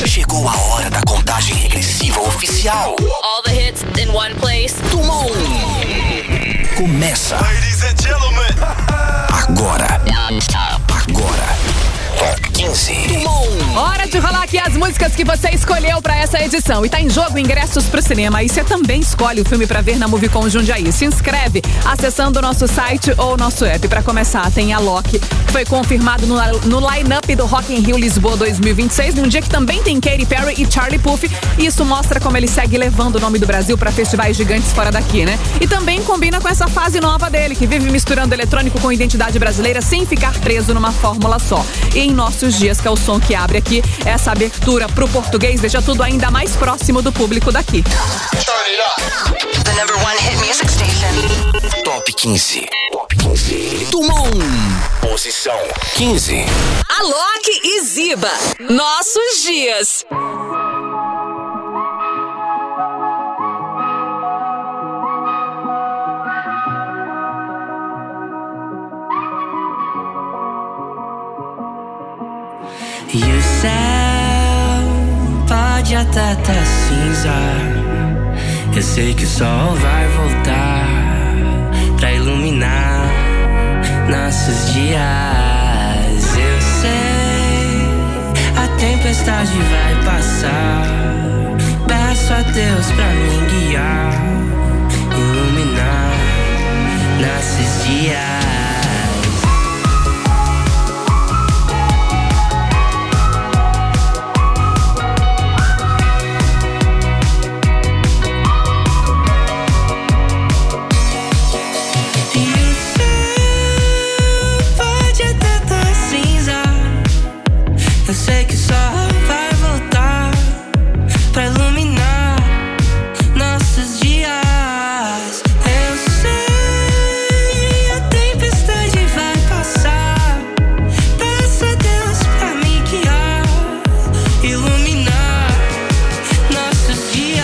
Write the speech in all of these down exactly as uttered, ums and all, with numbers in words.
Chegou a hora da contagem regressiva oficial. All the hits in one place. Tumon. Começa. Ladies and gentlemen. Agora. Agora. Top quinze. Tumon. Hora de rolar aqui as músicas que você escolheu pra essa edição. E tá em jogo ingressos pro cinema. E você também escolhe o filme pra ver na Movicon Jundiaí. Se inscreve acessando o nosso site ou nosso app. Pra começar, tem a Loki, que foi confirmado no, no line-up do Rock in Rio Lisboa dois mil e vinte e seis, num dia que também tem Katy Perry e Charlie Puth. E isso mostra como ele segue levando o nome do Brasil pra festivais gigantes fora daqui, né? E também combina com essa fase nova dele, que vive misturando eletrônico com identidade brasileira sem ficar preso numa fórmula só. E em Nossos Dias, que é o som que abre aqui, essa abertura pro português deixa tudo ainda mais próximo do público daqui. The number one hit music station. Top quinze. Top quinze. Tumon. Posição quinze. Alok e Ziba. Nossos Dias. E o céu pode até tá cinza. Eu sei que o sol vai voltar pra iluminar nossos dias. Eu sei, a tempestade vai passar. Peço a Deus pra me guiar, iluminar nossos dias. Eu sei que só vai voltar pra iluminar nossos dias. Eu sei, a tempestade vai passar. Peço a Deus pra me guiar, iluminar nossos dias.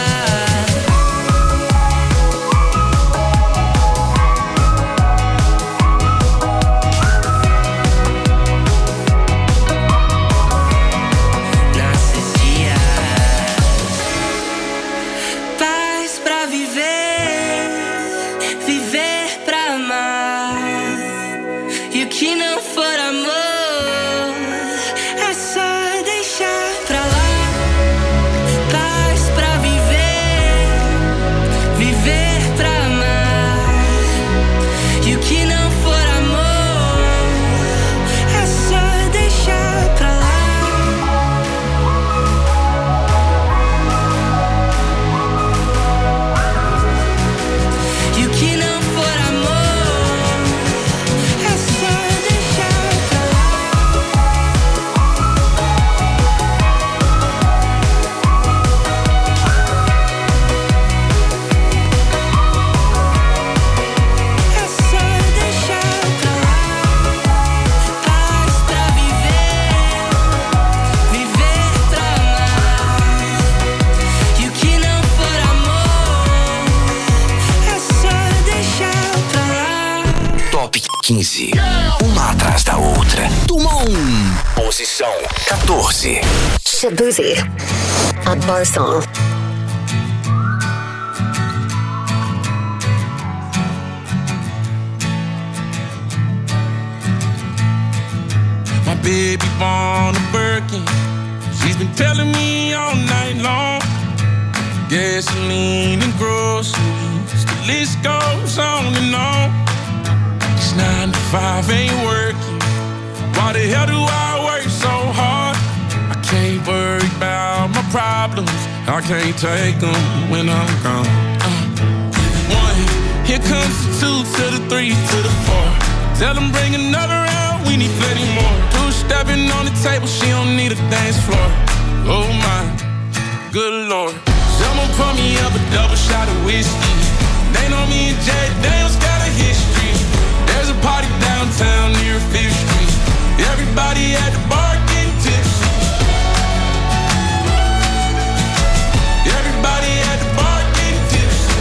quinze. Uma atrás da outra. Tumon. Posição quatorze. Shabuzi. A bar song. My baby born a Birkin. She's been telling me all night long. Gasoline and groceries, the list goes on and on. Nine to five ain't working. Why the hell do I work so hard? I can't worry about my problems. I can't take them when I'm gone. uh. One, here comes the two to the three to the four. Tell them bring another round, we need plenty more. Two stepping on the table, she don't need a dance floor. Oh my, good Lord. Someone pour me up a double shot of whiskey. They know me and Jay Daniels got a history. There's a party downtown near Fifth Street. Everybody at the bar getting tipsy. Everybody at the bar getting tipsy.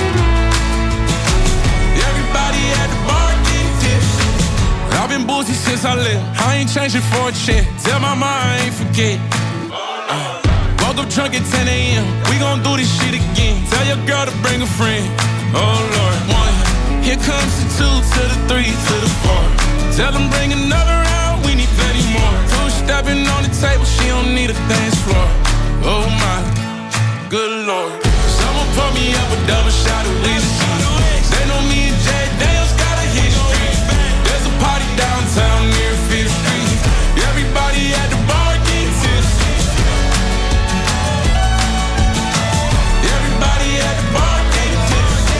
Everybody at the bar getting tipsy. I've been boozy since since I left. I ain't changing for a check. Tell my mom I ain't forget. Uh, woke up drunk at ten a.m. We gon' do this shit again. Tell your girl to bring a friend. Oh Lord, one. Here comes the two to the three to the four. Tell them bring another round. We need plenty more. Two stepping on the table. She don't need a dance floor. Oh my, good Lord. Someone pour me up a double shot of whiskey. They know me and Jay Daniels got a history. There's a party downtown near Fifth Street. Everybody at the bar getting tipsy. Everybody at the bar getting tipsy.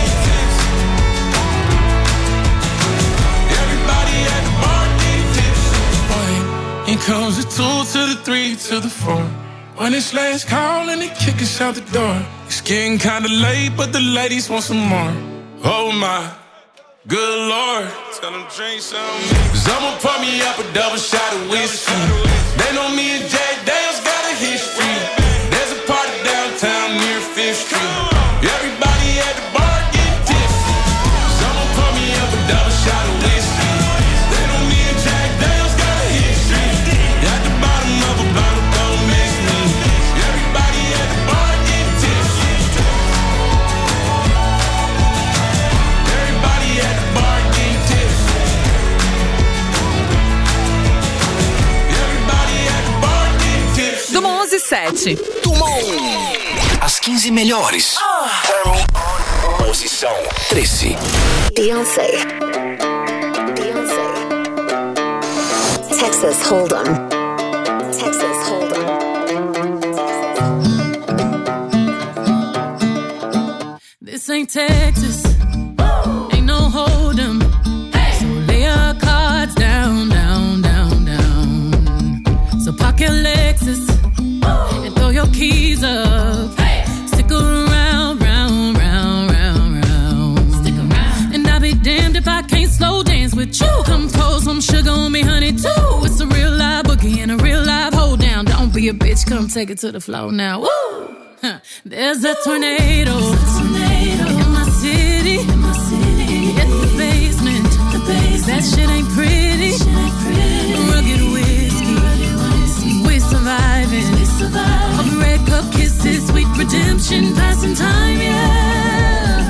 Everybody at the bar getting tipsy. Boy, here comes the two to the three to the four. When it's last call and they kick us out the door. It's getting kinda late, but the ladies want some more. Oh my, good Lord. Tell them drink some. Cause I'ma pour me up a double shot of whiskey. They know me and Jay Daniels got a history. There's a party downtown near Fifth Street. Everybody at the bar getting tipsy. Cause I'ma pour me up a double shot of whiskey. They know me and Jay Daniels got a history. At the bottom of a bottle. onze e sete. Dumont. As quinze melhores. Oh. Posição treze. Beyoncé. Beyoncé. Texas Hold'em. Texas Hold'em. This ain't Texas. Ain't no Hold'em. So lay your cards down, down, down, down. So pocket Lexus. Your keys up. Hey. Stick around, round, round, round, round. Stick around. And I'll be damned if I can't slow dance with you. Come pour some sugar on me, honey, too. It's a real live boogie and a real live hold down. Don't be a bitch, come take it to the floor now. Woo! Huh. There's a tornado. There's a tornado in my city. In my city. Hit the basement. The basement. That shit ain't pretty. Shit ain't pretty. Rugged whiskey. Rugged whiskey. We surviving. We surviving. Red cup kisses, sweet redemption, passing time, yeah.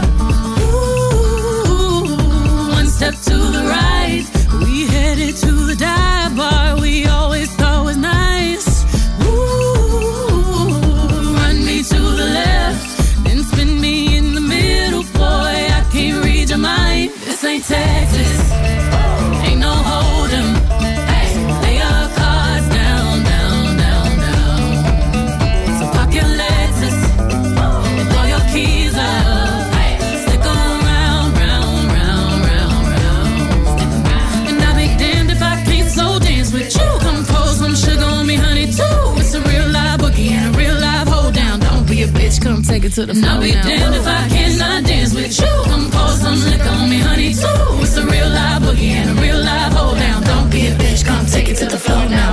Ooh, one step to the right, we headed to the dive bar we always thought was nice. Ooh, run me to the left, then spin me in the middle, boy, I can't read your mind. This ain't Texas, ain't no Hold'em. Lay your cards down, down, down, down. Lexus, and throw your keys up. Stick around, round, round, round, round. And I'll be damned if I can't slow dance with you. Come pour some sugar on me, honey, too. It's a real live boogie and a real live hold down. Don't be a bitch, come take it to the floor. I'll be damned if I cannot dance with you. Come pour some liquor on me, honey, too. It's a real live boogie and a real live hold down. Don't be a bitch, come take it to the floor now.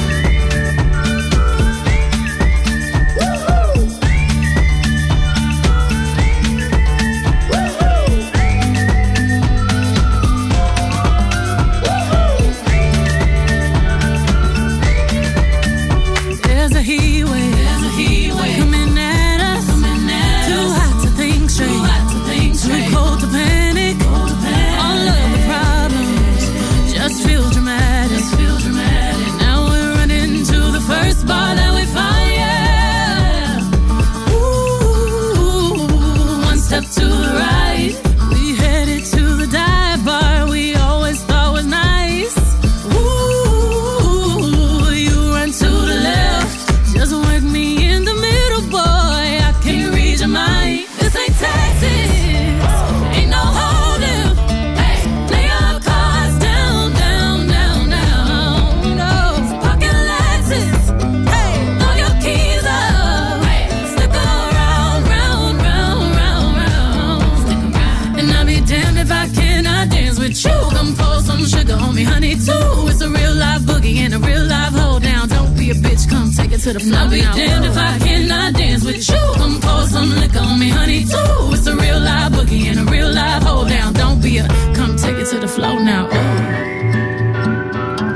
To the floor. I'll be damned if I cannot dance with you. Come pour some liquor on me, honey, too. It's a real live boogie and a real live hold down. Don't be a, come take it to the floor now. Ooh.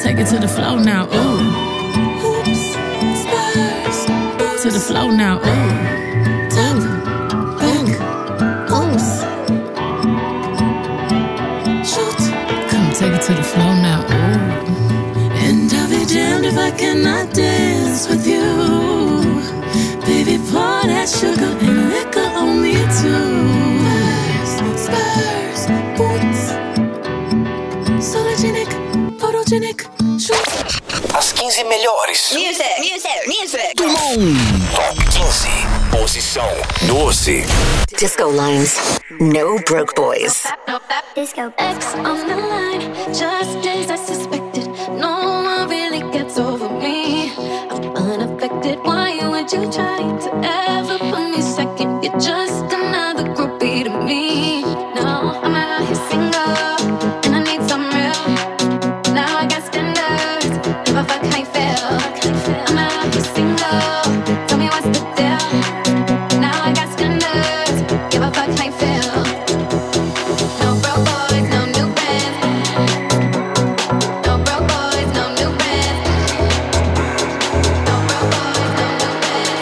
Take it to the flow now, ooh. Hoops, Spurs, to the flow now, ooh. Tap, back, oops. Shoot, come take it to the flow now, ooh. And I'll be damned if I cannot dance with you. Baby, pour that sugar and liquor on me too. Spurs, Spurs, boots. Sologenic, photogenic, shoot. As quinze melhores. Music, music, music. Tumon. Top quinze. Posição doze. Disco lines. No broke boys. Disco X on the line, just as I suspected. No one really gets over me. I'm unaffected. Why would you try to ever put me second? You're just another groupie to me. No, I'm out here single, and I need some real. Now I got standards. If I fuck, I fail. I'm out here single. Tell me what's the deal. Now I got standards. If I fuck, I fail. No broke boys, no new friends. No broke boys, no new friends. No broke boys, no new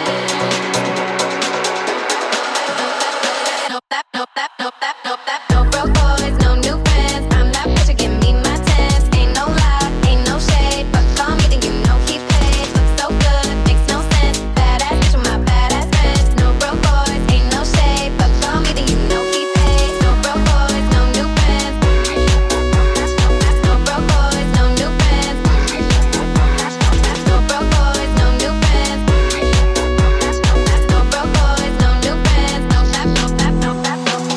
friends. No that, no that, no that, no that. No broke boys, no new friends. I'm that bitch, give me my tens. Ain't no lie, ain't no shade, but call me then you know he paid. Looks so good, makes no sense. Badass bitch with my badass friends. No broke boys, ain't no shade, but call me then you know he paid. No broke boys, no new friends. No broke boys, no new friends. No broke boys, no new friends. No broke boys, no new friends. No that, no that, no that, no that.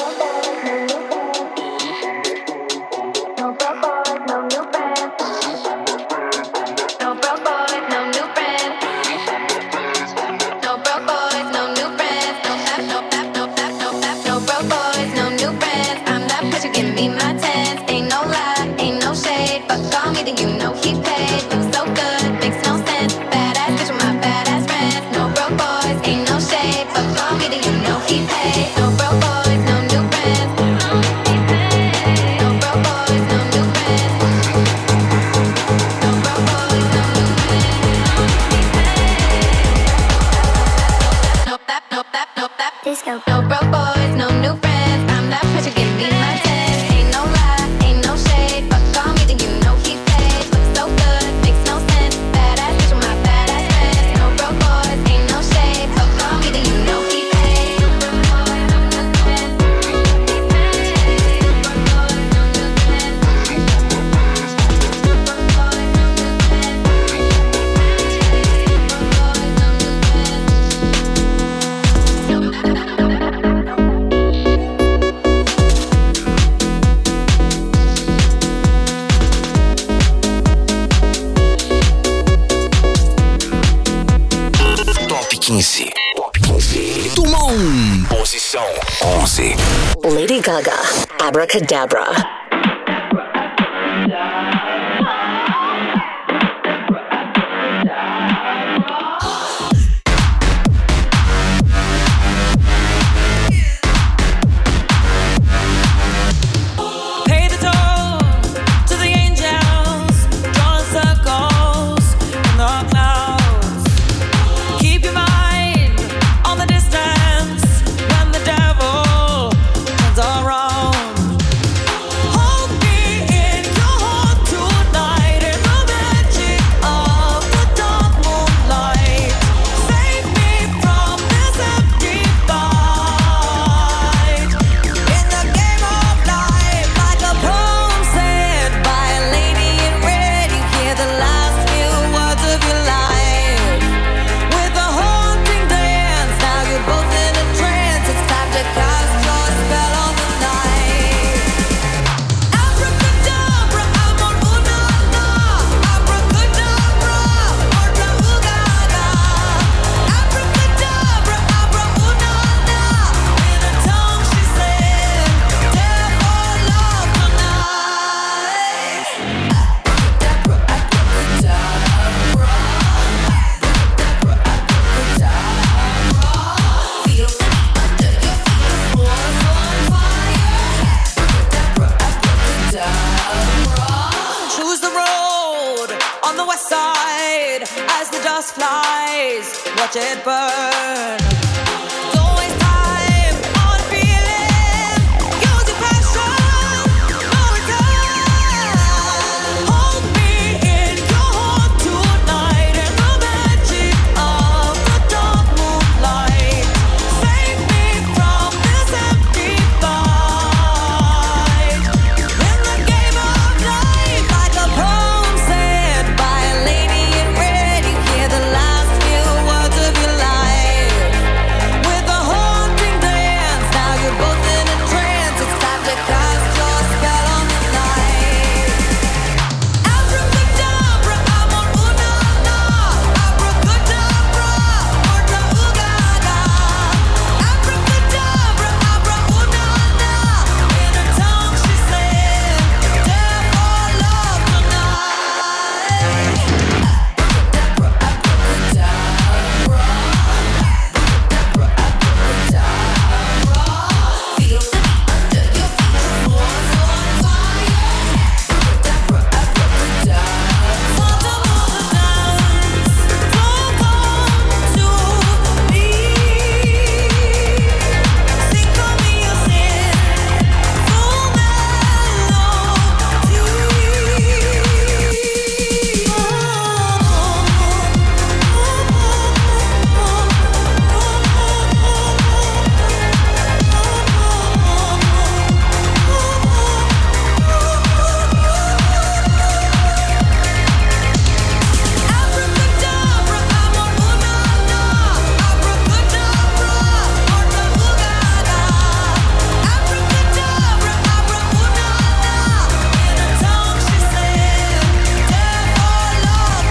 No broke boys, no new friends. No broke boys, no new friends. No broke boys, no new friends. No that, no that, no that, no that. No broke boys, no new friends. I'm that bitch, give me my tens. Ain't no lie, ain't no shade, but call me then you know he paid. Looks so good, makes no sense. Badass bitch with my badass friends. No broke boys, ain't no shade, but call me then you know he paid. No broke boys, no new friends. No broke boys, no new friends. No broke boys, no new friends. No that, no that, no that. Disco. No broke boys, no new friends. I'm that pressure, give me my tens. Ain't no lie, ain't no shade, but call me then you know he paid. Looks so good, makes no sense. Badass bitch with my badass friends. No broke boys, ain't no shade, but call me then you know he paid. No broke boys, no new friends. No broke boys, no new friends. No broke boys, no new Top quinze. Top quinze. Tumon. Posição onze. Lady Gaga. Abracadabra. Pay the toll to the angels, drawing circles in the clouds. Keep your mind on the distance when the devil turns around. the west side as the dust flies. Watch it burn. Don't waste time on feeling. Use your passion. No return. Hold me in your heart tonight in the magic of the dark moonlight. Save me from this empty fight. In the game of life, like a poem said by a lady in red, you hear the last few words of your life. With a haunting dance, now you're both in a trance. It's time to cast your spell on the night. Abracadabra, I'm on ooh-na-na. Abracadabra, orta ooh-ga-ga. Abracadabra, abra ooh-na-na. In her tongue she said, "Death or love tonight." Abracadabra, abracadabra. Abracadabra, abracadabra. Feel the beat under your feet, the floor's on fire. Abracadabra, abracadabra. For the moment dance, don't come to me. Sing for me your sin, full melody. Abracadabra, I'm on ooh-na-na. Abracadabra, orta ooh-ga-ga. Abracadabra, abra ooh-na-na. In her tongue she said, "Death or love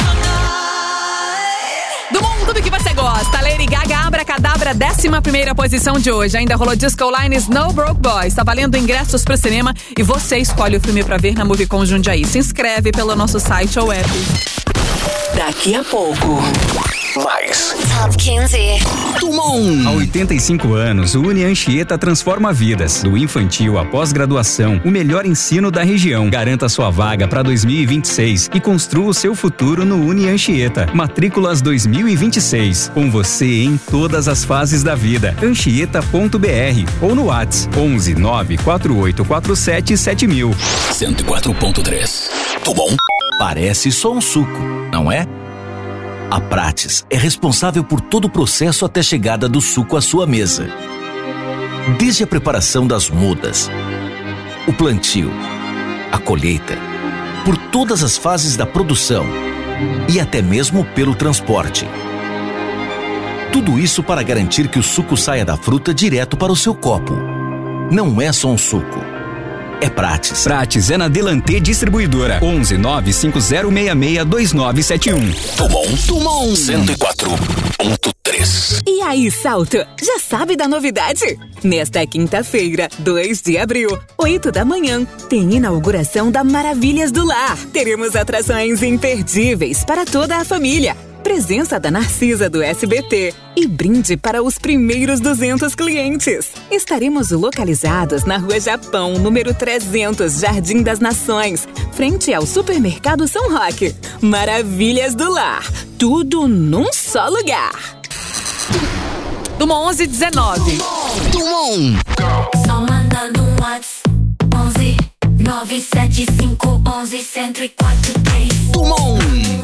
tonight." Do mundo que você gosta, Lady Gaga, Abracadabra, décima primeira posição de hoje. Ainda rolou Disco Lines, No Broke Boys. Tá valendo ingressos pro cinema e você escolhe o filme pra ver na Movicon Jundiaí. Se inscreve pelo nosso site ou app. Daqui a pouco, mais Top quinze. Tumon. Há oitenta e cinco anos, o Uni Anchieta transforma vidas. Do infantil à pós-graduação, o melhor ensino da região. Garanta sua vaga para dois mil e vinte e seis e construa o seu futuro no Uni Anchieta. Matrículas dois mil e vinte e seis. Com você em todas as fases da vida. Anchieta ponto b r ou no WhatsApp onze nove quatro oito quatro sete sete mil. cento e quatro ponto três. Tumon. Parece só um suco, não é? A Prates é responsável por todo o processo até a chegada do suco à sua mesa. Desde a preparação das mudas, o plantio, a colheita, por todas as fases da produção e até mesmo pelo transporte. Tudo isso para garantir que o suco saia da fruta direto para o seu copo. Não é só um suco. É Prates. Prates é na Delantê Distribuidora. onze nove cinco zero seis seis dois nove sete um. Tumon. Tumon. cento e quatro ponto três. E aí, Salto, já sabe da novidade? Nesta quinta-feira, dois de abril, oito da manhã, tem inauguração da Maravilhas do Lar. Teremos atrações imperdíveis para toda a família. Presença da Narcisa do S B T e brinde para os primeiros duzentos clientes. Estaremos localizados na Rua Japão, número trezentos, Jardim das Nações, frente ao Supermercado São Roque. Maravilhas do Lar, tudo num só lugar. Tumon onze dezenove. Tumon. Só mandando um WhatsApp. onze nove sete cinco onze um zero quatro três. Tumon.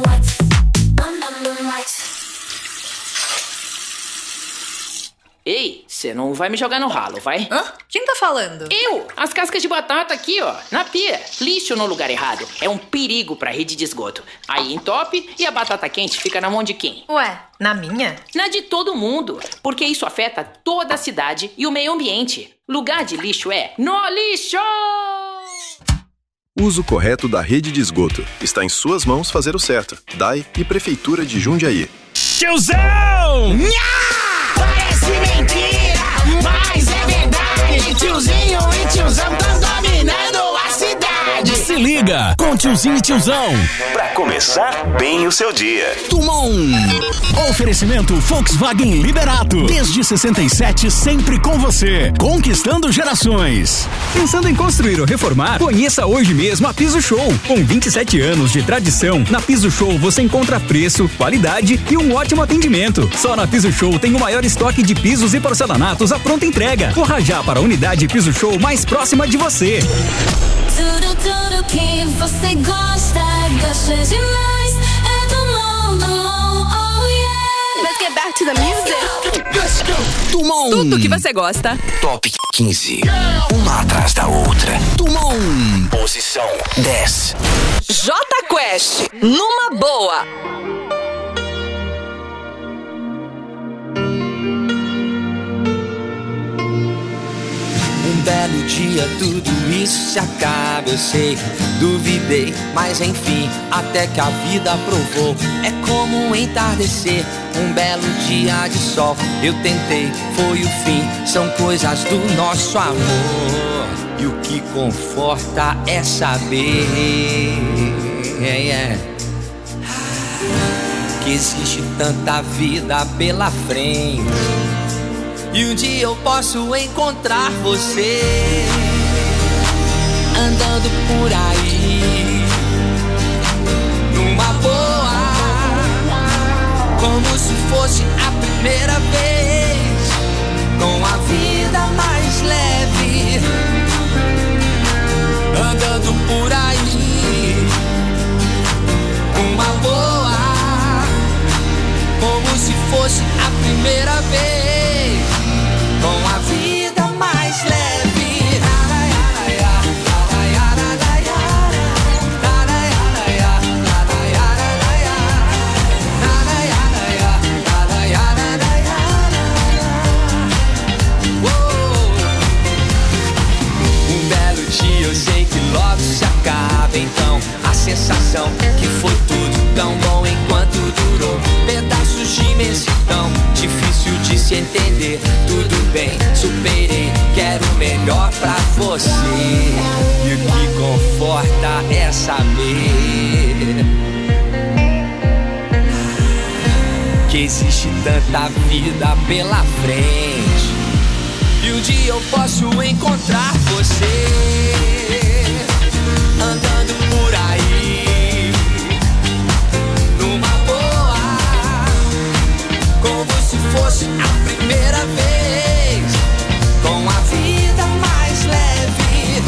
Ei, você não vai me jogar no ralo, vai? Hã? Quem tá falando? Eu! As cascas de batata aqui, ó, na pia. Lixo no lugar errado. É um perigo pra rede de esgoto. Aí entope e a batata quente fica na mão de quem? Ué, na minha? Na de todo mundo. Porque isso afeta toda a cidade e o meio ambiente. Lugar de lixo é no lixo! Uso correto da rede de esgoto. Está em suas mãos fazer o certo. D A I e Prefeitura de Jundiaí. Tiozão! Nha! Parece mentira, mas é verdade. Tiozinho e tiozão tão dominando a cidade. Se liga com tiozinho e tiozão. Pra começar bem o seu dia. Tumon. Oferecimento Volkswagen Liberato. Desde sessenta e sete, sempre com você. Conquistando gerações. Pensando em construir ou reformar? Conheça hoje mesmo a Piso Show. Com vinte e sete anos de tradição, na Piso Show você encontra preço, qualidade e um ótimo atendimento. Só na Piso Show tem o maior estoque de pisos e porcelanatos à pronta entrega. Corra já para a unidade Piso Show mais próxima de você. Tudo, tudo que você gosta, gosta demais. É do Mon, do Mon, oh yeah. Let's get back to the music. Let's go. Tumon. Tudo que você gosta. Top quinze. Uma atrás da outra. Tumon. Posição dez. J Quest, numa boa. Um belo dia tudo isso se acaba, eu sei, duvidei, mas enfim, até que a vida provou. É como um entardecer, um belo dia de sol. Eu tentei, foi o fim, são coisas do nosso amor. E o que conforta é saber yeah, yeah, que existe tanta vida pela frente. E um dia eu posso encontrar você andando por aí numa boa, como se fosse a primeira vez, com a vida mais leve, andando por aí numa boa, como se fosse a primeira vez, com a vida mais leve. Um belo dia eu sei que logo se acaba, então a sensação que foi tudo tão bom enquanto durou. Pedaços de imensidão, difícil de se entender. Tudo bem, superei, quero o melhor pra você. E o que conforta é saber que existe tanta vida pela frente. E um dia eu posso encontrar você andando por aí numa boa, como se fosse a primeira vez, com a vida mais leve,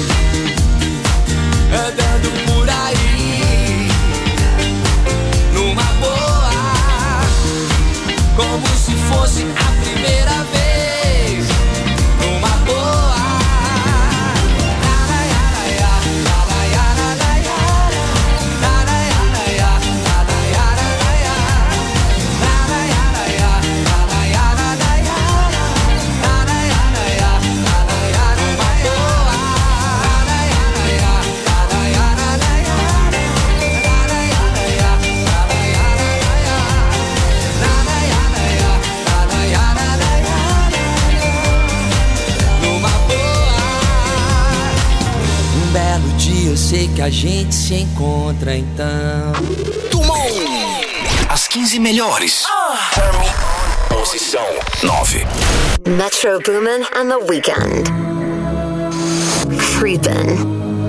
andando por aí numa boa, como se fosse a primeira vez, numa boa. Eu sei que a gente se encontra então. Tumon. As quinze melhores. Oh. Posição nove. Metro Boomin and the Weekend. Creepin'.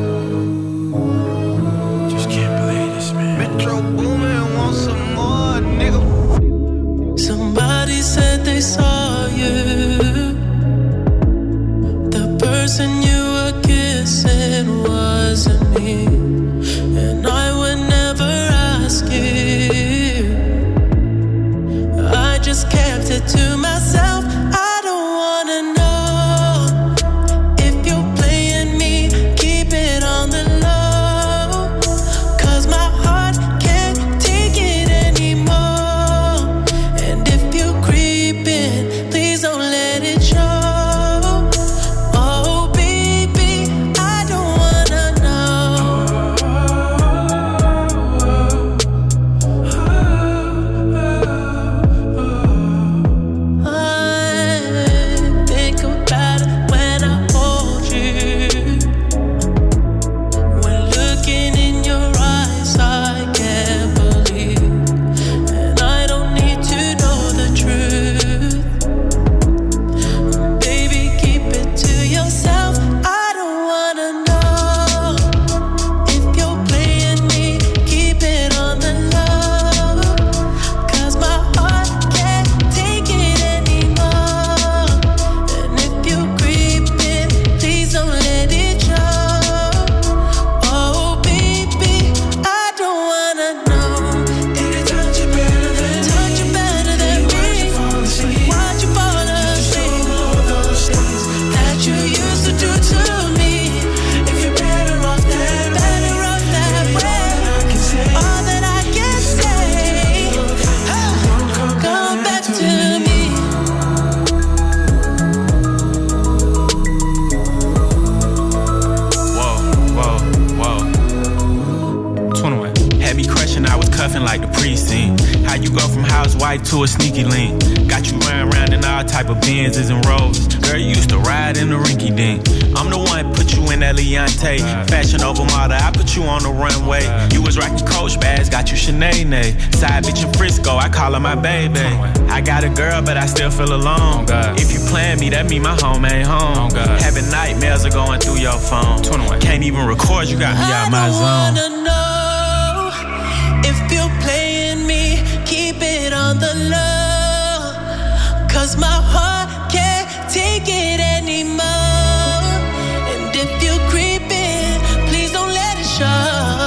Just can't believe this, man. Metro Boomin wants some more, nigga. Somebody said they saw you. The person you were kissing wasn't me, and I would never ask you. I just kept it to myself. I don't wanna know if you're playing me. Keep it on the low, 'cause my heart can't steady crushing, I was cuffing like the precinct. How you go from housewife to a sneaky link? Got you running around in all type of Benzes and Rolls. Girl, you used to ride in the rinky dink. I'm the one put you in that Leontay. Fashion over model, I put you on the runway. You was rocking Coach bags, got you Sinead. Side bitch in Frisco, I call her my baby. I got a girl, but I still feel alone. If you plan me, that mean my home ain't home. Having nightmares are going through your phone. Can't even record, you got me out my zone. I wanna know if you're playing me, keep it on the low. Cause my heart can't take it anymore. And if you're creeping, please don't let it show.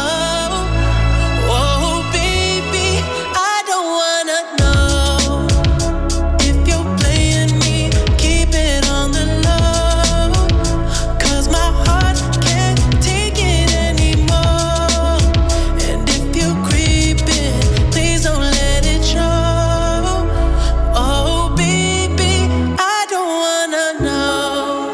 Oh baby, I don't wanna know if you're playing me, keep it on the low. Cause my heart can't take it anymore. And if you're creeping, please don't let it show. Oh baby, I don't wanna know.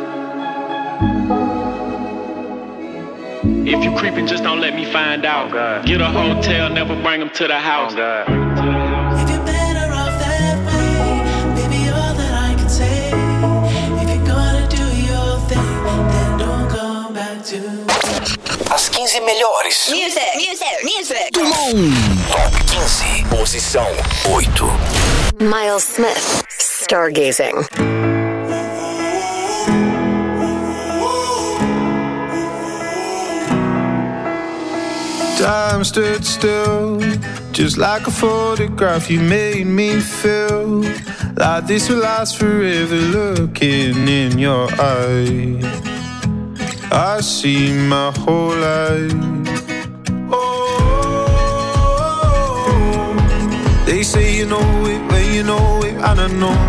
If you creeping, just don't let me find out. Get a hotel, never bring them to the house. If you're better off that way, baby, all that I can say. If you're gonna do your thing, then don't come back to me. As quinze melhores. Music, music, music. Top quinze. Posição oito. Miles Smith, Stargazing. Time stood still, just like a photograph. You made me feel like this will last forever. Looking in your eyes, I see my whole life. Oh, they say you know it when you know it, and I know.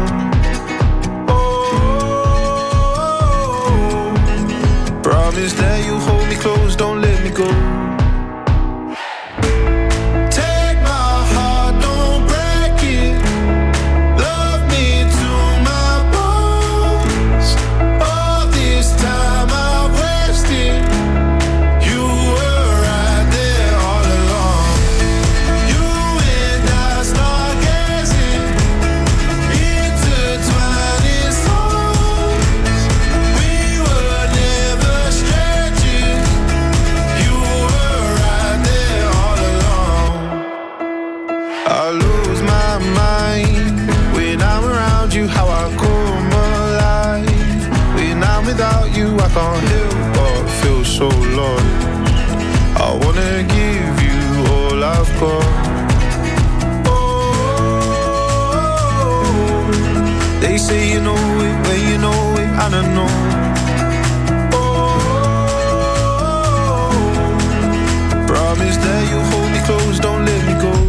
Oh, promise that you hold me close, don't let me go. I can't help but feel so lost. I wanna give you all I've got. Oh, they say you know it when you know it, and I know. Oh, promise that you hold me close, don't let me go.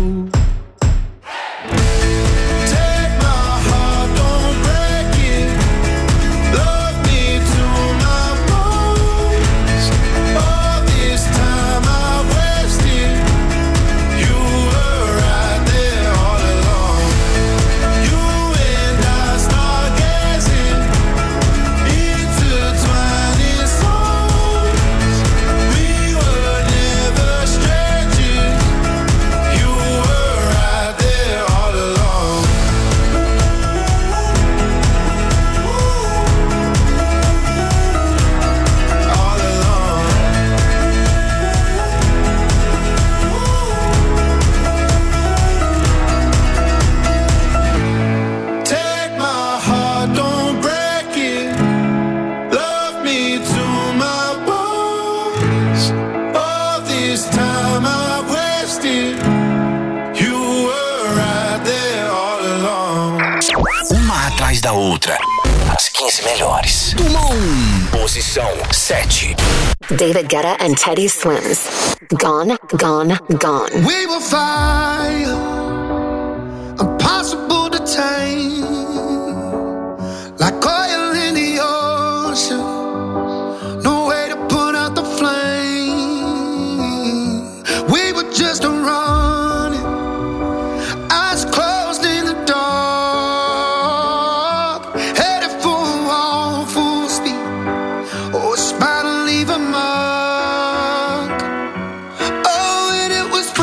Da outra. As quinze melhores. Posição sete. David Guetta and Teddy Swims. Gone, gone, gone. We will fire, impossible to tame, like oil in the ocean. No way to put out the flame. We were just running, eyes closed in the dark. Oh,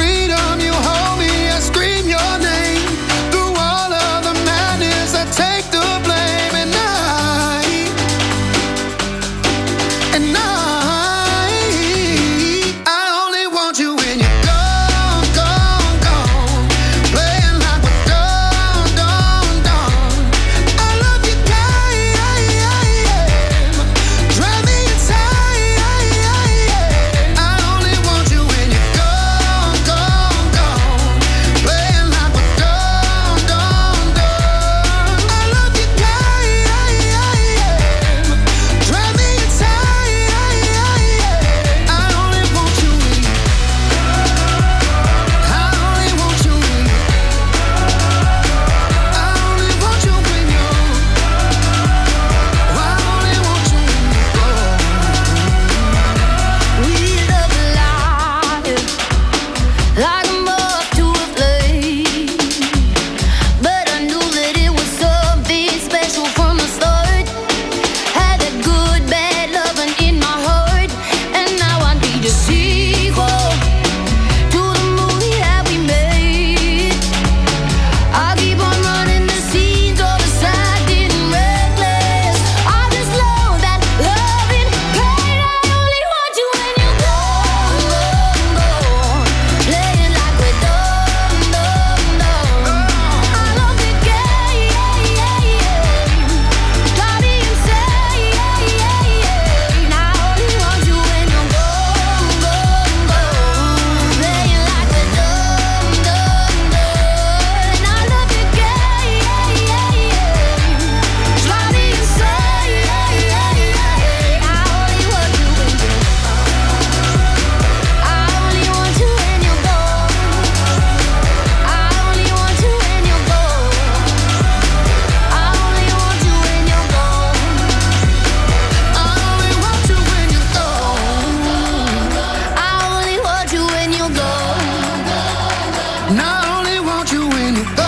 And I only want you when you go.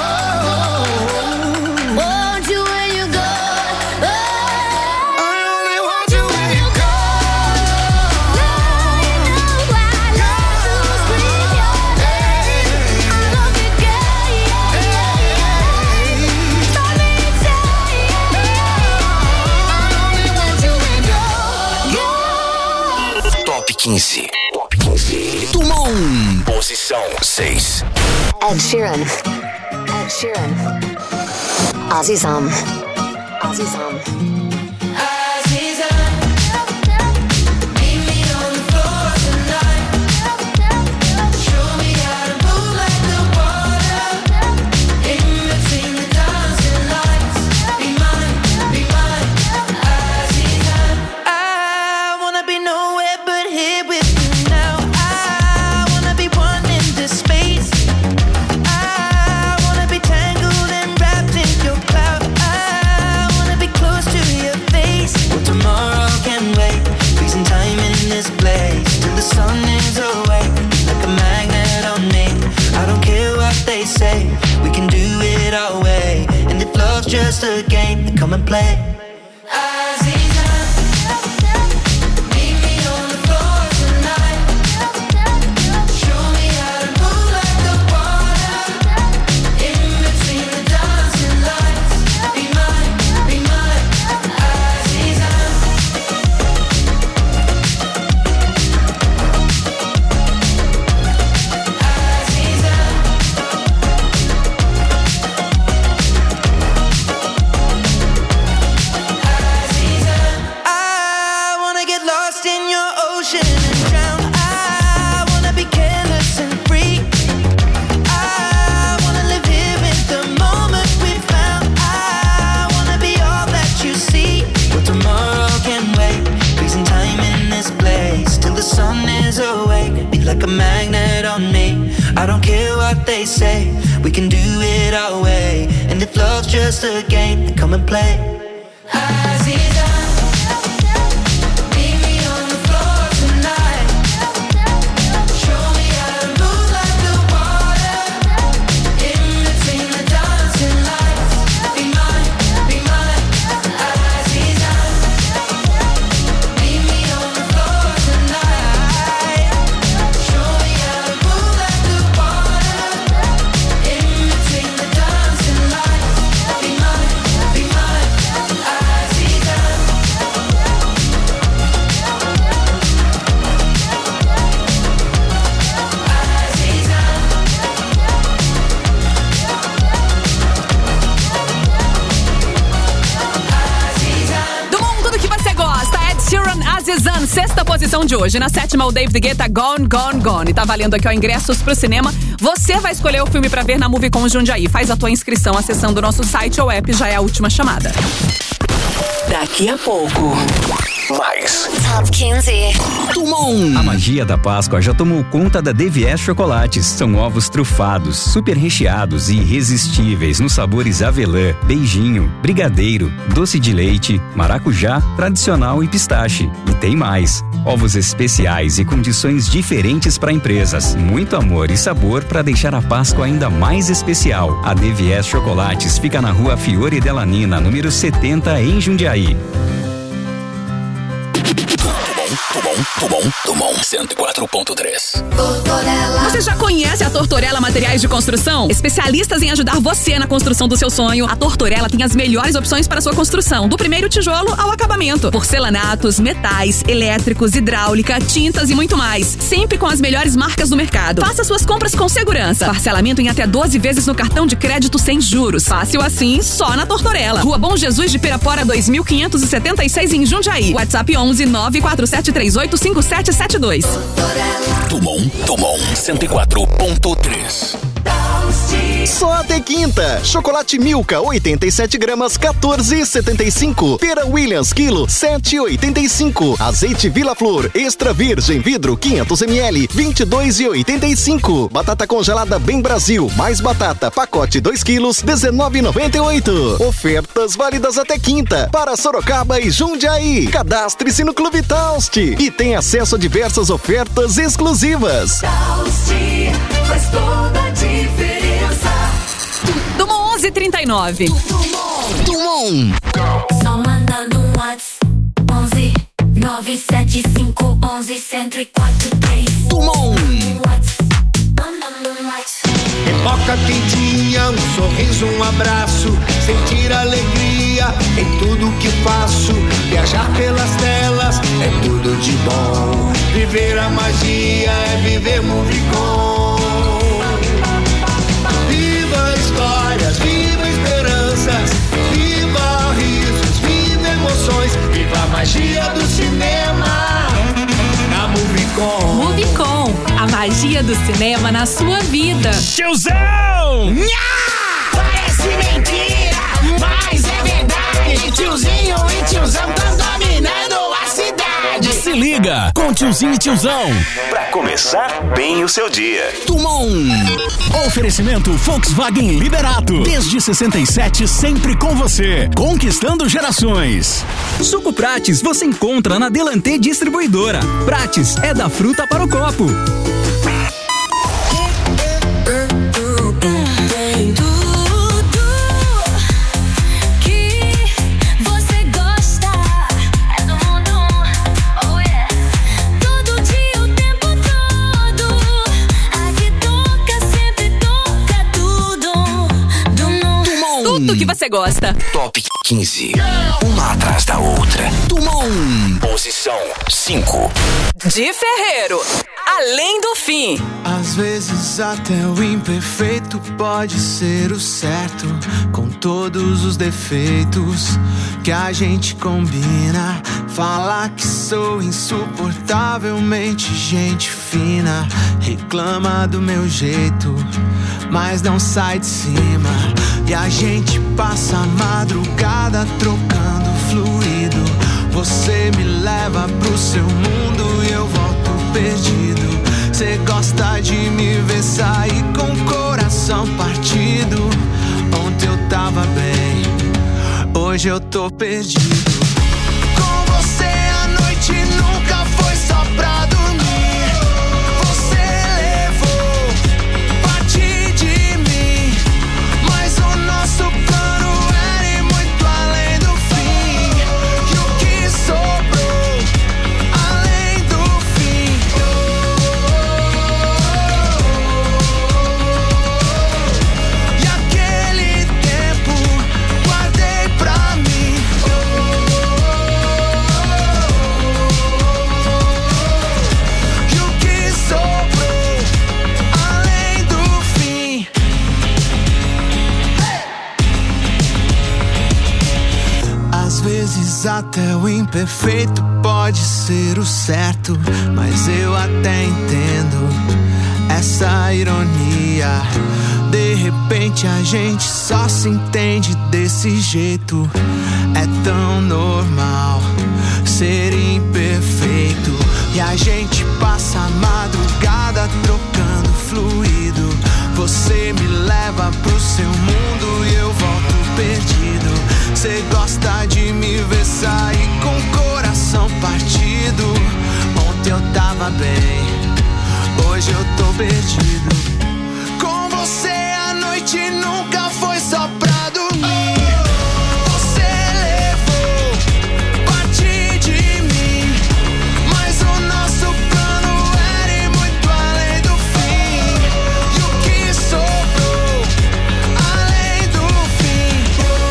Want you when you go. I only want you when you go. Now you know I love to scream your name. I love you, girl, yeah, yeah, yeah. Let me tell you, I only want you when you go. Top quinze. Top quinze. Tumon. Posição seis. Ed Sheeran. Ed Sheeran. Azizam. Azizam. We can do it our way, and if love's just a game, then come and play. Like a magnet on me. I don't care what they say. We can do it our way. And if love's just a game, then come and play. Sexta posição de hoje. Na sétima, o David Guetta, Gone, Gone, Gone. Tá valendo aqui, ó, ingressos pro cinema. Você vai escolher o filme pra ver na Movicon Jundiaí. Faz a tua inscrição acessando o nosso site ou app, já é a última chamada. Daqui a pouco, mais Top quinze. Tumon. A magia da Páscoa já tomou conta da D V S Chocolates. São ovos trufados, super recheados e irresistíveis nos sabores avelã, beijinho, brigadeiro, doce de leite, maracujá, tradicional e pistache. E tem mais. Ovos especiais e condições diferentes para empresas. Muito amor e sabor para deixar a Páscoa ainda mais especial. A D V S Chocolates fica na rua Fiore Delanina, número setenta, em Jundiaí. Tumon, Tumon, Tumon, cento e quatro ponto três. Você já conhece a Tortorella Materiais de Construção? Especialistas em ajudar você na construção do seu sonho, a Tortorella tem as melhores opções para sua construção, do primeiro tijolo ao acabamento. Porcelanatos, metais, elétricos, hidráulica, tintas e muito mais. Sempre com as melhores marcas do mercado. Faça suas compras com segurança. Parcelamento em até doze vezes no cartão de crédito sem juros. Fácil assim, só na Tortorella. Rua Bom Jesus de Pirapora, dois mil quinhentos e setenta e seis, em Jundiaí. WhatsApp onze nove quatro sete três oito cinco sete sete dois. Tumon, Tumon, cento e quatro ponto três. Só até quinta. Chocolate Milka, oitenta e sete gramas, quatorze e setenta e cinco. Pera Williams, quilo, sete e oitenta e cinco. Azeite Vila Flor, extra virgem, vidro, quinhentos mililitros, vinte e dois e oitenta e cinco. Batata congelada Bem Brasil, mais batata, pacote dois quilos, dezenove e noventa e oito. Ofertas válidas até quinta, para Sorocaba e Jundiaí. Cadastre-se no Clube Tausti e tem acesso a diversas ofertas exclusivas. Tausti faz toda a nove. Tumon. Só mandando um WhatsApp. onze nove sete cinco onze cento e quatro três. Tumon. Pipoca quentinha, um sorriso, um abraço, sentir alegria em tudo que faço. Viajar pelas telas é tudo de bom. Viver a magia é viver Movicon. Viva histórias, viva esperanças, viva risos, viva emoções, viva a magia do cinema na Movicon. Movicon, a magia do cinema na sua vida. Tiozão! Nha! Parece mentira, mas é verdade. Tiozinho e tiozão tão dominando a cidade. Se liga com Tiozinho e Tiozão. Pra começar bem o seu dia. Tumon. Oferecimento Volkswagen Liberato. Desde sessenta e sete, sempre com você. Conquistando gerações. Suco Prates você encontra na Delantê Distribuidora. Prates é da fruta para o copo. Tudo que você gosta. Top quinze. Uma atrás da outra. Tumon. Posição cinco. De Ferreiro, Além do Fim. Às vezes até o imperfeito pode ser o certo, com todos os defeitos que a gente combina. Falar que sou insuportavelmente gente fina, reclama do meu jeito, mas não sai de cima. E a gente passa a madrugada trocando fluido. Você me leva pro seu mundo e eu volto perdido. Cê gosta de me ver sair com o coração partido. Ontem eu tava bem, hoje eu tô perdido. Com você a noite nunca foi só pra dormir. Você levou parte de mim, mas o nosso plano era ir muito além do fim. E o que sobrou além do fim? E aquele tempo guardei pra mim. E o que sobrou além do fim? Às vezes até o imperfeito pode ser o certo, mas eu até entendo essa ironia. De repente a gente só se entende desse jeito. É tão normal ser imperfeito. E a gente passa a madrugada trocando fluido. Você me leva pro seu mundo e eu volto perdido. Cê gosta de me ver sair com o coração partido. Ontem eu tava bem, hoje eu tô perdido. Com você a noite nunca foi só pra dormir. Você levou parte de mim, mas o nosso plano era ir muito além do fim. E o que sobrou além do fim?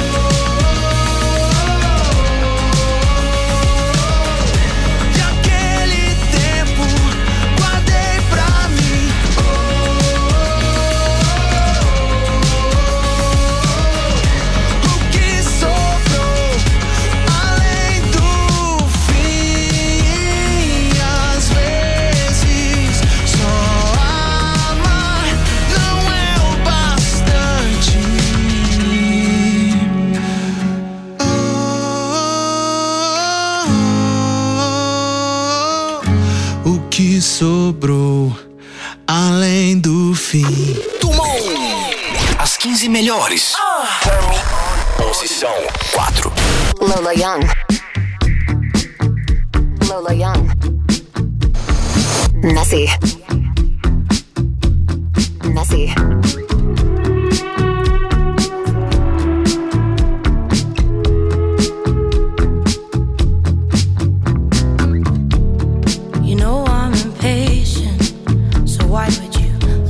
E aquele tempo guardei pra mim. O que sobrou além do fim? Às vezes só amar não é o bastante. Oh, o que sobrou além do fim? As quinze melhores. Posição quatro. Lola Young. Lola Young. Messy. Messy.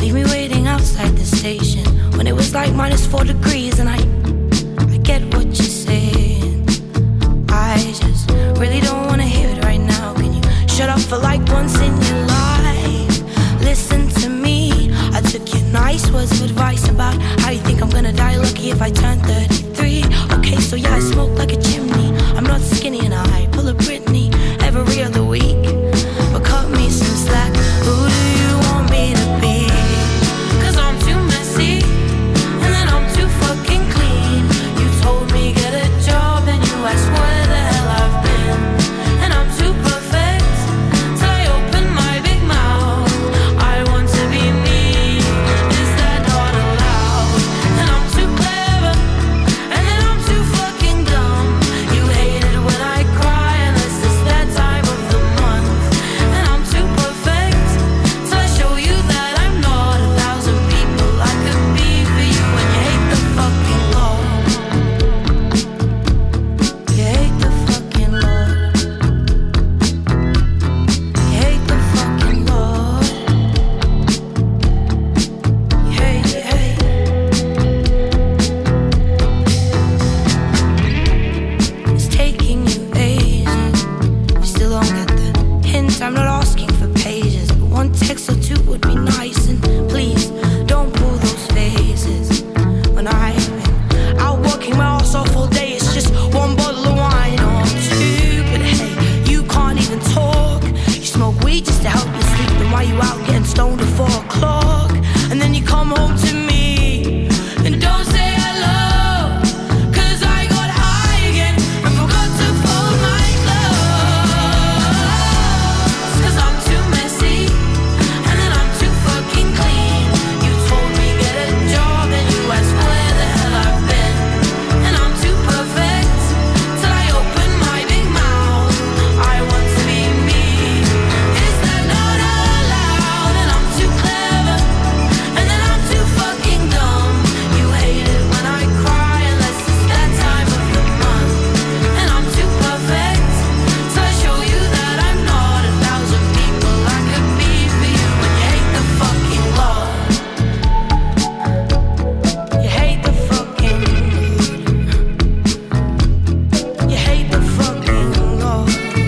leave me waiting outside the station when it was like minus four degrees. And I, I get what you're saying. I just really don't wanna hear it right now. Can you shut up for like once in your life? Listen to me. I took your nice words of advice about how you think I'm gonna die lucky if I turn thirty-three. Okay, so yeah, I smoke like a chimney. I'm not skinny and I pull a Britney every other week. But cut me some slack. Who do you want me to be? 'Cause I'm too messy and then I'm too fucking clean. You told me get a job and you asked where the hell I've been. And I'm too perfect till I open my big mouth. I want to be me. Is that not allowed? And I'm too clever and then I'm too fucking dumb. You hate it when I cry unless it's that time of the month. And I'm too perfect till I show you that I'm not a thousand people I could be for you. And you hate the fucking law. You hate the fucking law. You hate the fucking law. You hate, you hate. It's taking you ages. You still don't get the hint. I'm not asking for pages, but one text or two would be nice. And please don't pull those faces. When I've been out working my ass off all day, it's just one bottle of wine or two. But hey, you can't even talk. You smoke weed just to help you sleep. Then why you out getting stoned at four o'clock? And then you come home to me and don't say hello. 'Cause I got high again and forgot to fold my clothes. 'Cause I'm too messy and then I'm too fucking clean. You told me get a job and you asked where the hell I've been. And I'm too perfect till I open my big mouth. I want to be me. Is that not allowed? And I'm too clever and then I'm too fucking dumb. You hate it when I cry unless it's that time of the month. And I'm too perfect till I show you that I'm not a thousand people I could be for you. And you hate the fucking law. You hate the fucking. You hate the fucking law.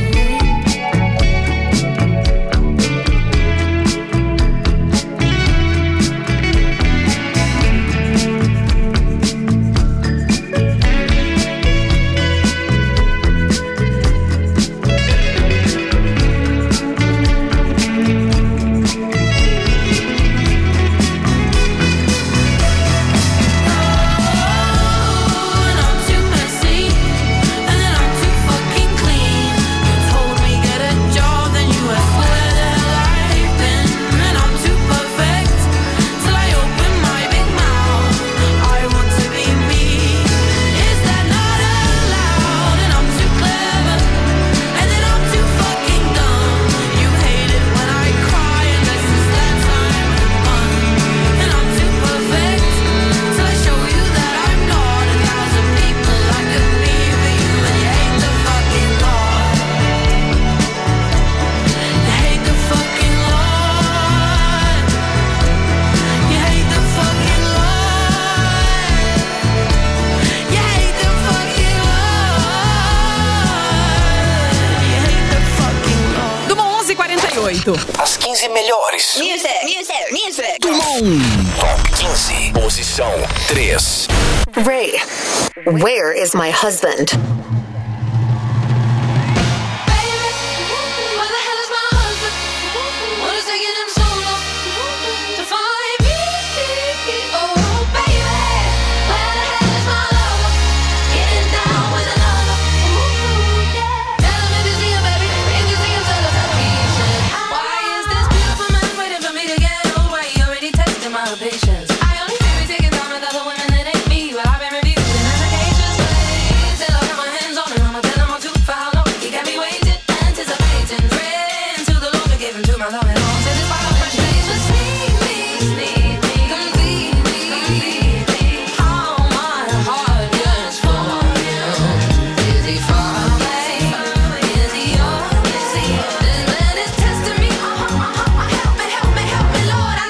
And I'm too messy and then I'm too fucking clean. You told me get a job, then you asked where the hell I've been. And I'm too perfect till I open my big mouth. I want to be me. Is that not allowed? And I'm too clever and then I'm too fucking dumb. You hate it when I cry unless it's that time of the month. And I'm too perfect till I show you that I'm not a thousand people I could be for you. And you hate the fucking law. You hate the fucking law. You hate the fucking law. You hate the fucking law. You hate the fucking law. Dumont onze e quarenta e oito. As quinze melhores. Music, music, music. Dumont. Top quinze. Posição três. Ray, where is my husband? Where the hell is my husband? What is taking him so long to find me? Oh, baby, where the hell is my lover? Getting down with another. Ooh, yeah. Tell him if you see him, baby. If you see him, tell him that he should. Why is this beautiful man waiting for me to get over? He already tested my patience. I only feel we taking time with other women that ain't me, but I've been reviewing applications. Till I got my hands on him, I'ma tell him I'm too for how long. He got me waiting, anticipating, praying to the Lord to give him to my love and all. Till this final fresh days just sneak me, sneak me, completely. How my heart yearns for him. Is he far away? Is he yours? This man is testing me. Uh-huh, uh-huh. Help me, help me, help me, Lord. I need you to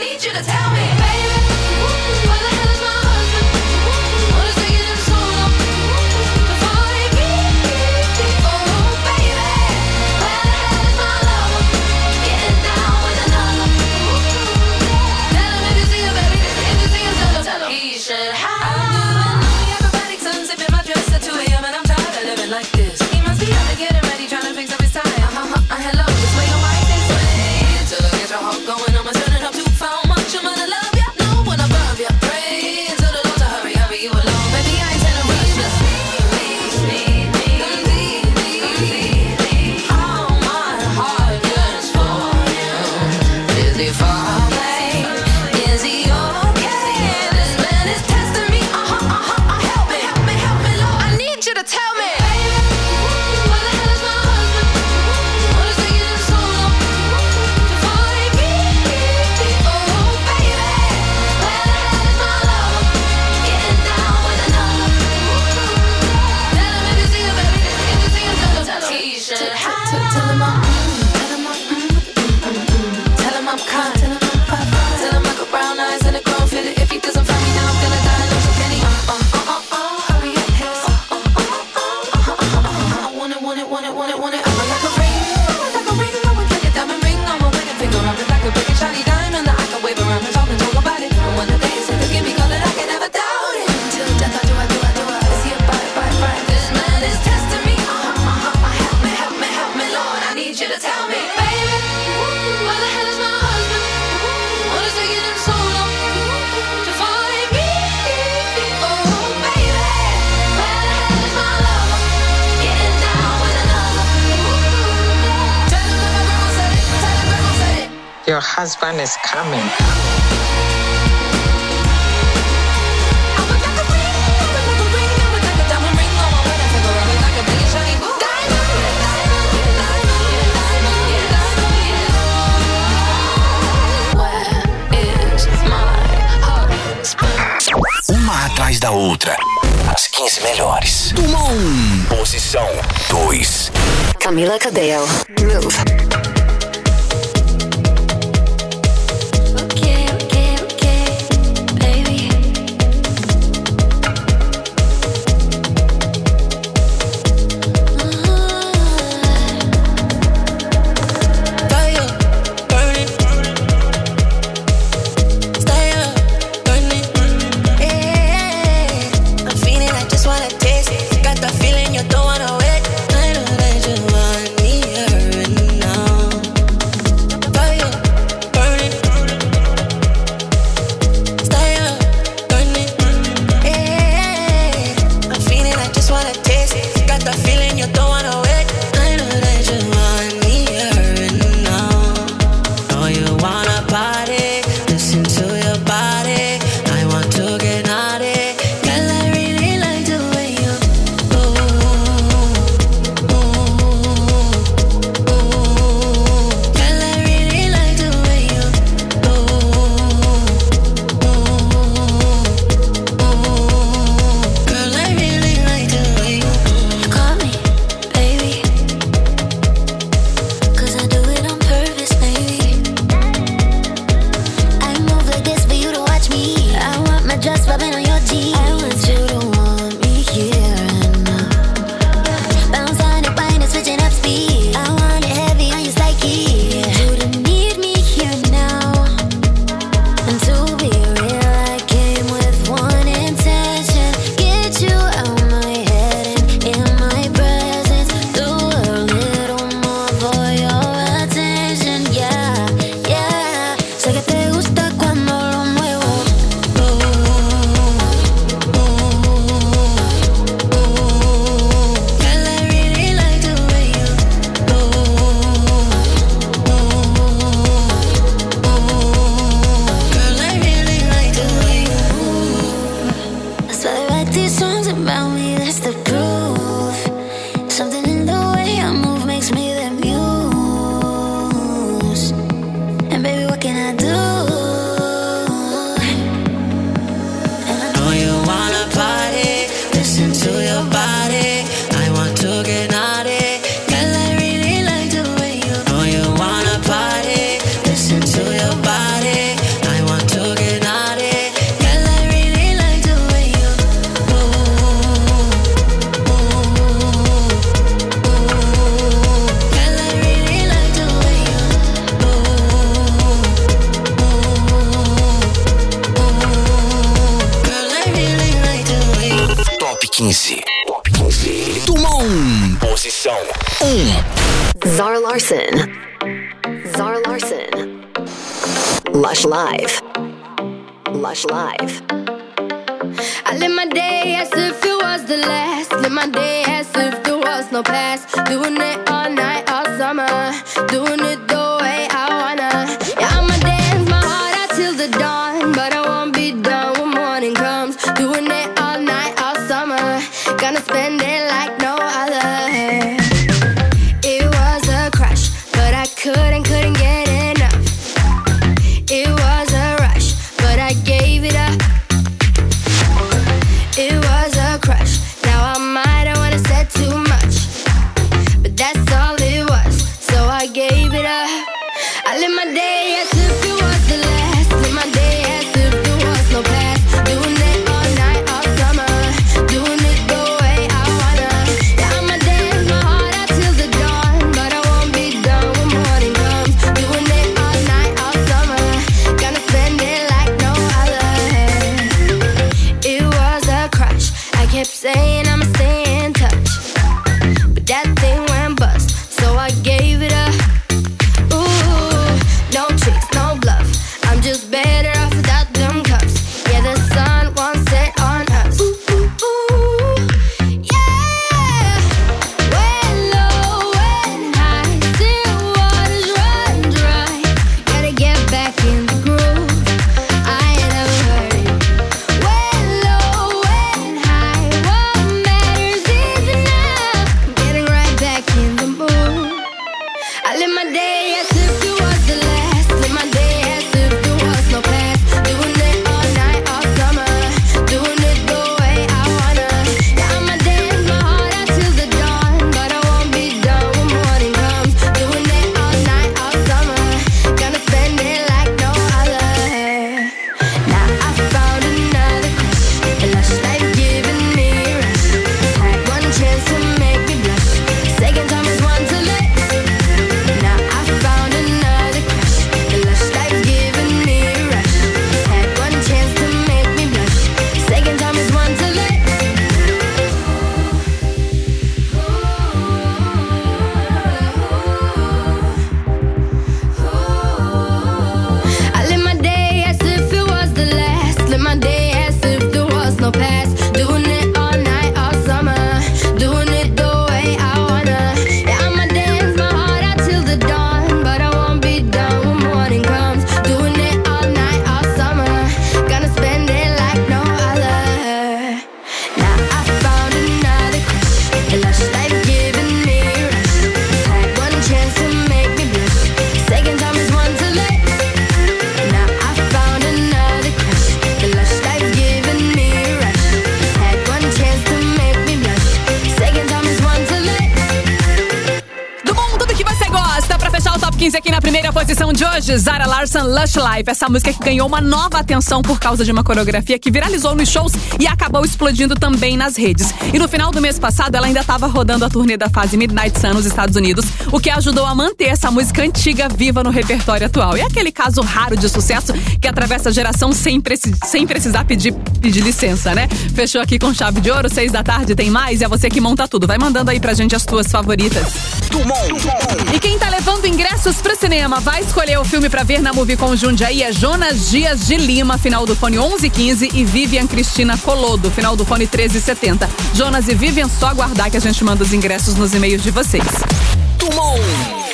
tell me, baby, where the hell is my husband? What is taking him so long to find me? Oh, baby, where the hell is my lover? Getting down with another. Tell him if you see him, baby, if you see him, tell him, tell him he should have. I'm doing the acrobatic sun, sipping my dress at two a.m. and I'm tired of living like this. He must be out to getting ready, trying to fix up his tie. Uh-huh, uh, hello, this way your wife this way. Till I get your heart going, I'ma turn it up to found much. I'm gonna love ya, no one above ya. Pray to the Lord to hurry, hurry you along. Baby, I ain't telling rush, just need me, need me, need me, need me. All my heart yearns for you. Is he far away? Is he okay? This man is testing me. Uh-huh, uh-huh, uh, help me, help me, help me, Lord. I need you to tell me, baby, where the hell is my husband? What is taking him so long to find me? Oh, baby, where the hell is my lover? Getting down with another. Tell him if you see him, baby, if you see him, tell him, tell him he should have. Tell him I'm, tell him I'm, tell him I'm kind, tell him I'm pop, tell him I got brown eyes and a grown fitted. If he doesn't find me now, I'm gonna die. No, so can he? Uh, uh, uh, uh, hurry up, yes. Uh, uh, uh, uh, uh, uh, uh, I want it, want it, want it, want it, want it. I want like a ring, I want like a ring, I want like a diamond ring. I'm a wedding finger, I'm like a big shiny diamond that I can wave around and talk and talk about it. And when the day is here, forgive me, call it, I can never doubt it. Till death, I do, I do, I do, I is he a bite, bite, bite? This man is testing me. Uh-huh, uh-huh, uh, help me, help me, help me, Lord. I need you to tell me, baby, where the hell is my husband? What is taking him so long to find me? Oh, baby, where the hell is my lover? Getting down with another. Tell him that my grandma said it. Tell him grandma said it. Your husband is coming. Uma atrás da outra. As quinze melhores. Uma um. Posição dois. Camila Cabello. Move. Okay, okay, okay, baby. Fire, burning. Stay up, burning. Yeah, I'm feeling, I just wanna taste it. Got the feeling you don't wanna wait. I know that you want me right now. quinze. Top quinze. Dumont. Posição um. Zara Larsson. Zara Larsson. Lush Live. Lush Live. I live my day as if it was the last. Live my day as if there was no past. Doing it all night, all summer. Doing it the way I wanna. Yeah, I'ma dance my heart out till the dawn. But I won't be done when morning comes. Doing it all night, all summer. Gonna spend it like no other. It was a crush, but I couldn't, couldn't get enough. It was a rush, but I gave it up. It was a crush. Now I might have wanna said too much, but that's all it was. So I gave it up. I live my day as if it was the last. Live my day as if there was no past. Doing it all night, all summer. Doing it the way I wanna. Yeah, I'ma dance my heart out till the dawn, but I won't be done when morning comes. Doing it all night, all summer. Gonna spend it like no other. It was a crush. I kept saying I'ma stay in touch, but that thing went bust, so I gave it up. Ooh, no tricks, no bluff. I'm just better off without them cups. Yeah, the sun won't set on us. Ooh, ooh, ooh, yeah. When low, when high, still waters run dry. Gotta get back in the groove. I ain't never heard it. When low, when high, what matters is enough. Getting right back in the mood. I live my day as if it was the last. Live my day as if there was no past. Doing it all night, all summer. Doing it the way I wanna. Yeah, I'ma dance my heart out till the dawn, but I won't be done when morning comes. Doing it all night, all summer. Gonna spend it like no other. Now I found another crush. A lush life giving me a rush. Had one chance to make me blush. Second time is one to let. Now I found another crush. A lush life giving me a rush. Had one chance to make me blush. Second time is one to let. I live my day as if it was the last. Live my day as if there was no past. Doing it all night, all summer. Doing it the way I wanna. Yeah, I'ma dance my heart out till the dawn, but I won't be done when morning comes. Doing it all night, all summer. Gonna spend it like no other. Now I found another crush. A lush life giving me a rush. Had one chance to make me blush. Second time is one to let. Now I found another crush. The lush life giving me a rush. Had one chance to make me blush. Second time is one to let. Do mundo, tudo que você gosta. Pra fechar o Top quinze aqui na primeira posição de hoje, Zara Larsson, Lush Life. Essa música que ganhou uma nova atenção por causa de uma coreografia que viralizou nos shows e acabou explodindo também nas redes. E no final do mês passado, ela ainda estava rodando a turnê da fase Midnight Sun nos Estados Unidos, o que ajudou a manter essa música antiga viva no repertório atual. E é aquele caso raro de sucesso que atravessa a geração sem, preci- sem precisar pedir, pedir licença, né? Fechou aqui com chave de ouro, seis da tarde tem mais e é você que monta tudo. Vai mandando aí pra gente as tuas favoritas. E quem tá levando ingressos pro cinema vai escolher o filme pra ver na Movie com Jundiaí é Jonas Dias de Lima, final do fone onze quinze, e Vivian Cristina Colodo, final do fone treze setenta. Jonas e Vivian, só aguardar que a gente manda os ingressos nos e-mails de vocês. Dumont.